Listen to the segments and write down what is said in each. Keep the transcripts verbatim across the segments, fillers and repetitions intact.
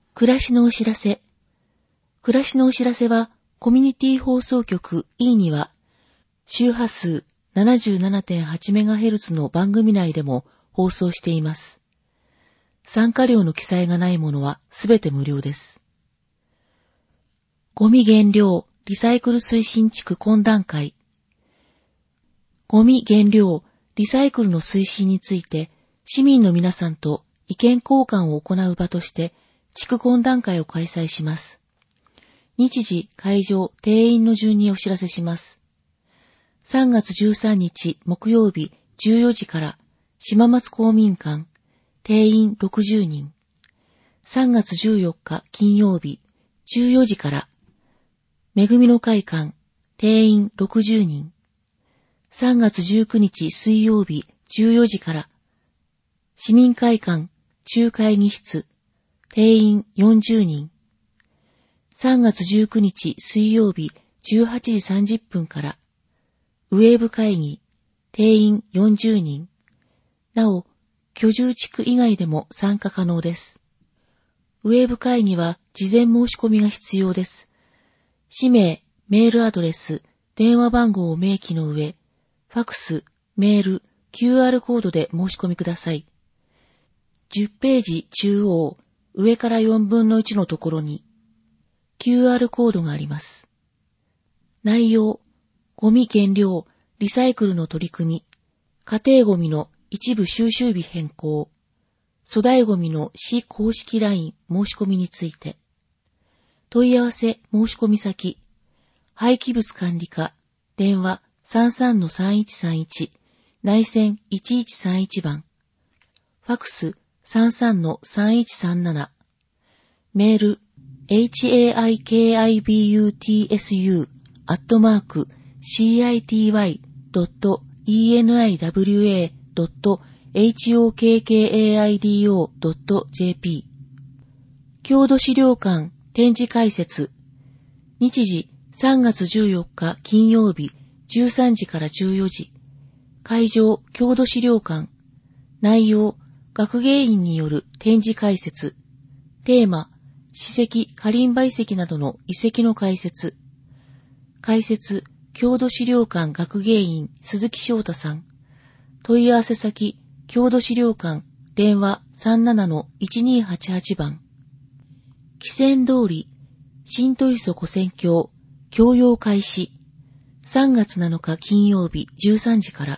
暮らしのお知らせ。暮らしのお知らせは、コミュニティ放送局 E には、周波数 ななじゅうななてんはちメガヘルツ の番組内でも放送しています。参加料の記載がないものはすべて無料です。ゴミ減量リサイクル推進地区懇談会。ゴミ減量リサイクルの推進について、市民の皆さんと意見交換を行う場として、地区懇談会を開催します。日時、会場、定員の順にお知らせします。さんがつじゅうさんにち木曜日じゅうよじから島松公民館、定員ろくじゅうにん。さんがつじゅうよっか金曜日じゅうよじからめぐみの会館、定員ろくじゅうにん。さんがつじゅうくにち水曜日じゅうよじから市民会館、中会議室、定員よんじゅうにん。さんがつじゅうくにち水曜日じゅうはちじさんじゅっぷんからウェーブ会議、定員よんじゅうにん。なお、居住地区以外でも参加可能です。ウェーブ会議は事前申し込みが必要です。氏名、メールアドレス、電話番号を明記の上、ファクス、メール、キューアール コードで申し込みください。じゅっページ中央、上からよんぶんのいちのところに キューアール コードがあります。内容、ゴミ減量、リサイクルの取り組み、家庭ゴミの一部収集日変更、粗大ゴミの市公式 ライン 申し込みについて、問い合わせ申し込み先、廃棄物管理課、電話 さんさんのさんいちさんいち、内線いちいちさんいちばん、ファクスさんさんのさんいちさんなな、メール エイチエーアイケーアイビーユーティーエスユー アットマーク シーアイティーワイ ドット イーエヌアイダブリューエー ドット エイチオーケーケーエーアイディーオー ドット ジェーピー 郷土資料館展示解説。日時さんがつじゅうよっか金曜日じゅうさんじからじゅうよじ。会場郷土資料館。内容学芸員による展示解説。テーマ、史跡、カリンバ遺跡などの遺跡の解説。解説、郷土資料館学芸員鈴木翔太さん。問い合わせ先、郷土資料館、電話 さんななのいちにーはちはち 番。汽船通り、新戸磯古線橋、供用開始。さんがつなのか金曜日じゅうさんじから。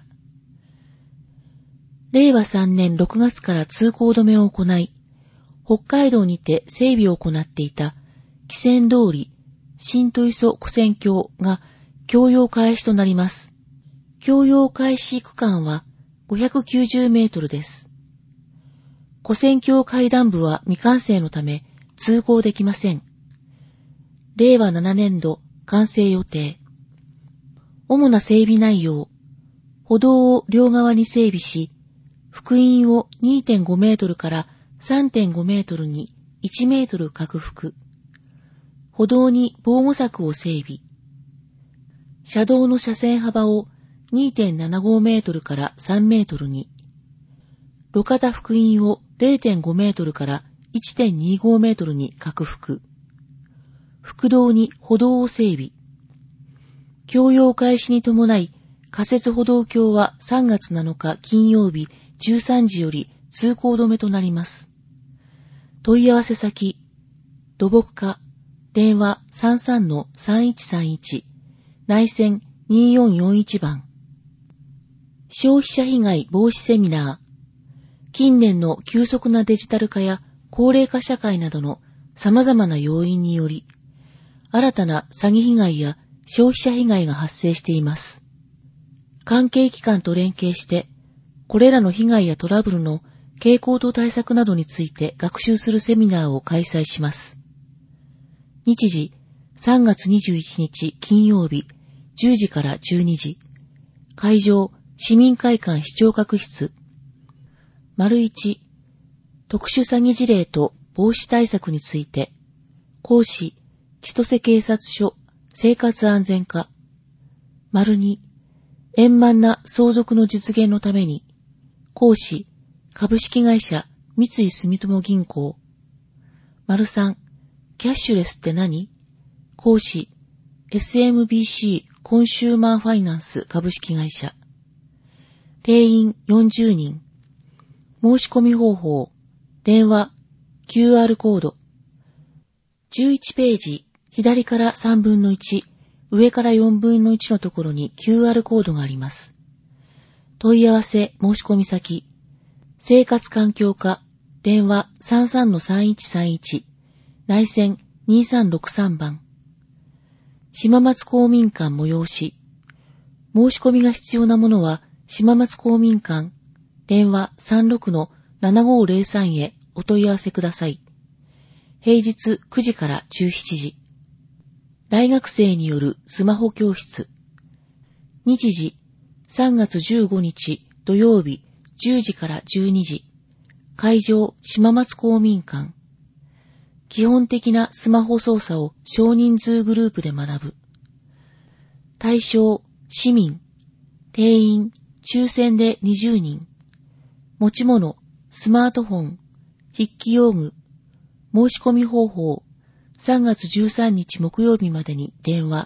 れいわさんねんろくがつから通行止めを行い、北海道にて整備を行っていた汽船通り、新戸磯古線橋が供用開始となります。供用開始区間はごひゃくきゅうじゅうメートルです。古線橋階段部は未完成のため通行できません。れいわななねんど完成予定。主な整備内容、歩道を両側に整備し、幅員を にてんごメートルから さんてんごメートルにいちメートル拡幅。歩道に防護柵を整備。車道の車線幅を にてんななごメートルからさんメートルに。路肩幅員を れいてんごメートルから いちてんにごメートルに拡幅。幅道に歩道を整備。供用開始に伴い、仮設歩道橋はさんがつなのか金曜日じゅうさんじより通行止めとなります。問い合わせ先、土木課、電話 さんさんのさんいちさんいち、内線によんよんいちばん。消費者被害防止セミナー。近年の急速なデジタル化や高齢化社会などの様々な要因により、新たな詐欺被害や消費者被害が発生しています。関係機関と連携して、これらの被害やトラブルの傾向と対策などについて学習するセミナーを開催します。日時、さんがつにじゅういちにち金曜日、じゅうじからじゅうにじ。会場、市民会館視聴覚室。丸いち、特殊詐欺事例と防止対策について。講師、千歳警察署生活安全課。丸に、円満な相続の実現のために。講師、株式会社三井住友銀行。 さん、キャッシュレスって何？講師、エスエムビーシー コンシューマーファイナンス株式会社。定員よんじゅうにん。申し込み方法、電話、キューアール コード。じゅういちページ、左からさんぶんのいち、上からよんぶんのいちのところに キューアール コードがあります。問い合わせ申し込み先、生活環境課、電話 さんさんのさんいちさんいち、内線にさんろくさんばん。島松公民館催し。申し込みが必要なものは、島松公民館、電話 さんろくのななごーぜろさん へお問い合わせください。平日くじからじゅうしちじ。大学生によるスマホ教室。日時、さんがつじゅうごにち土曜日じゅうじからじゅうにじ。会場、島松公民館。基本的なスマホ操作を少人数グループで学ぶ。対象、市民。定員、抽選でにじゅうにん。持ち物、スマートフォン、筆記用具。申し込み方法、さんがつじゅうさんにち木曜日までに電話。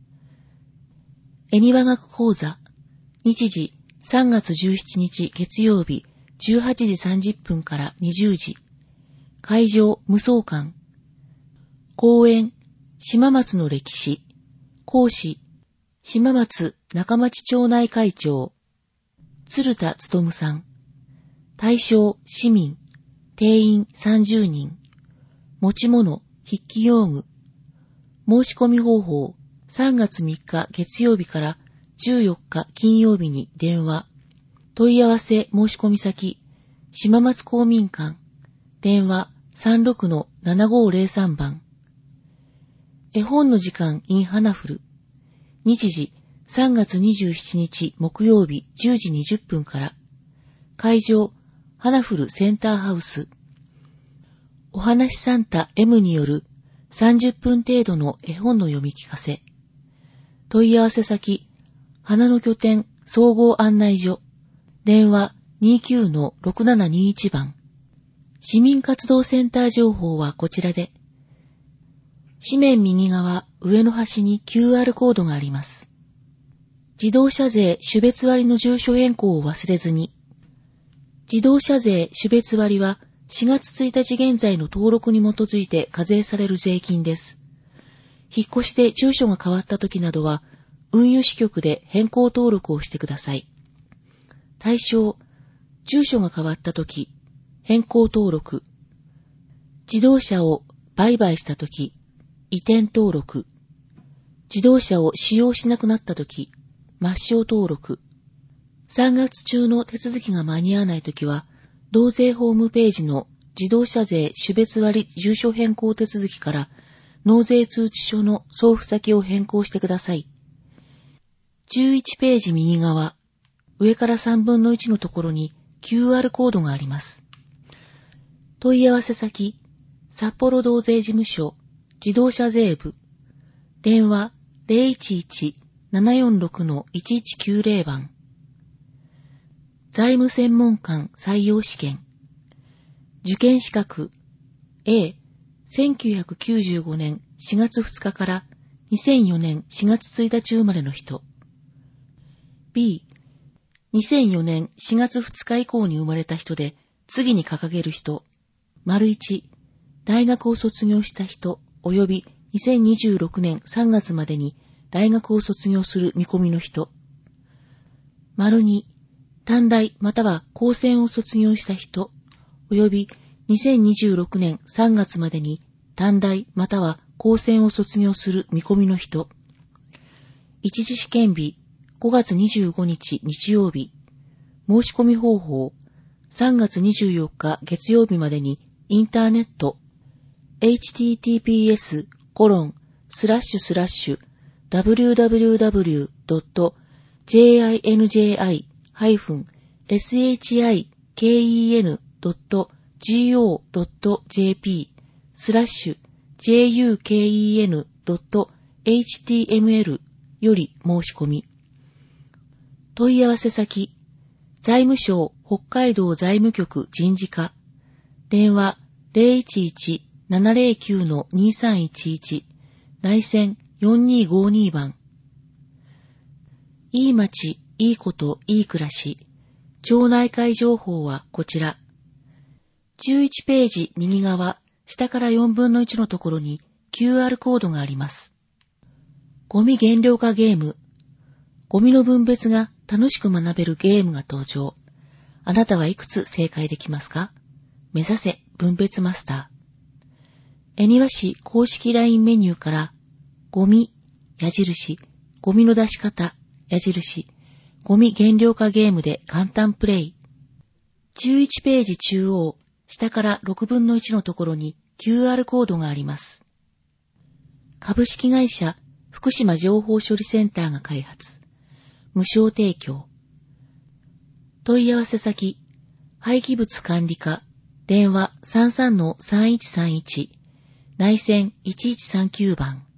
恵庭学講座。日時、さんがつじゅうしちにち月曜日じゅうはちじさんじゅっぷんからにじゅうじ。会場、無双館。講演、島松の歴史。講師、島松中町町内会長、鶴田勉さん。対象、市民。定員さんじゅうにん。持ち物、筆記用具。申し込み方法、さんがつみっか月曜日からじゅうよっか金曜日に電話。問い合わせ申し込み先、島松公民館。電話 さんろくのななごーぜろさん 番。絵本の時間 in 花フル。日時、さんがつにじゅうしちにち木曜日じゅうじにじゅっぷんから。会場、花フルセンターハウス。お話サンタ エム によるさんじゅっぷん程度の絵本の読み聞かせ。問い合わせ先、花の拠点総合案内所。電話 にじゅうきゅうのろくななにいち 番。市民活動センター情報はこちらで。紙面右側上の端に キューアール コードがあります。自動車税種別割の住所変更を忘れずに。自動車税種別割はしがつついたち現在の登録に基づいて課税される税金です。引っ越しで住所が変わった時などは、運輸支局で変更登録をしてください。対象、住所が変わった時、変更登録。自動車を売買した時、移転登録。自動車を使用しなくなった時、抹消登録。さんがつ中の手続きが間に合わないときは、納税ホームページの自動車税種別割住所変更手続きから納税通知書の送付先を変更してください。じゅういちページ右側、上からさんぶんのいちのところに キューアール コードがあります。問い合わせ先、札幌道税事務所自動車税部。電話 ゼロいちいち ななよんろくのいちいちきゅうぜろ 番。財務専門官採用試験。受験資格 A、せんきゅうひゃくきゅうじゅうごねんしがつふつかからにせんよねんしがつついたち生まれの人。B、にせんよねんしがつふつか以降に生まれた人で次に掲げる人。丸いち、大学を卒業した人及びにせんにじゅうろくねんさんがつまでに大学を卒業する見込みの人。丸に、短大または高専を卒業した人、及びにせんにじゅうろくねんさんがつまでに短大または高専を卒業する見込みの人。一次試験日、ごがつにじゅうごにち日曜日。申し込み方法、さんがつにじゅうよっか月曜日までにインターネット、エイチティーティーピーエスコロンスラッシュスラッシュダブリューダブリューダブリュードットジェイアイエヌジェイアイハイフンエスエイチアイケーイーエヌドットジーオードットジェーピースラッシュジェイユーケーイーエヌドットエイチティーエムエル より申し込み。問い合わせ先、財務省北海道財務局人事課。電話 ゼロいちいちななゼロきゅうのにさんいちいち、内線よんにごに番。いい街、いいこと、いい暮らし。町内会情報はこちら。じゅういちページ右側、下からよんぶんのいちのところに キューアール コードがあります。ゴミ減量化ゲーム。ゴミの分別が楽しく学べるゲームが登場。あなたはいくつ正解できますか？目指せ分別マスター。恵庭市公式 ライン メニューから、ゴミ、矢印、ゴミの出し方、矢印、ゴミ減量化ゲームで簡単プレイ。じゅういちページ中央、下からろくぶんのいちのところに キューアール コードがあります。株式会社福島情報処理センターが開発。無償提供。問い合わせ先、廃棄物管理課、電話 さんさんのさんいちさんいち、内線いちいちさんきゅう番。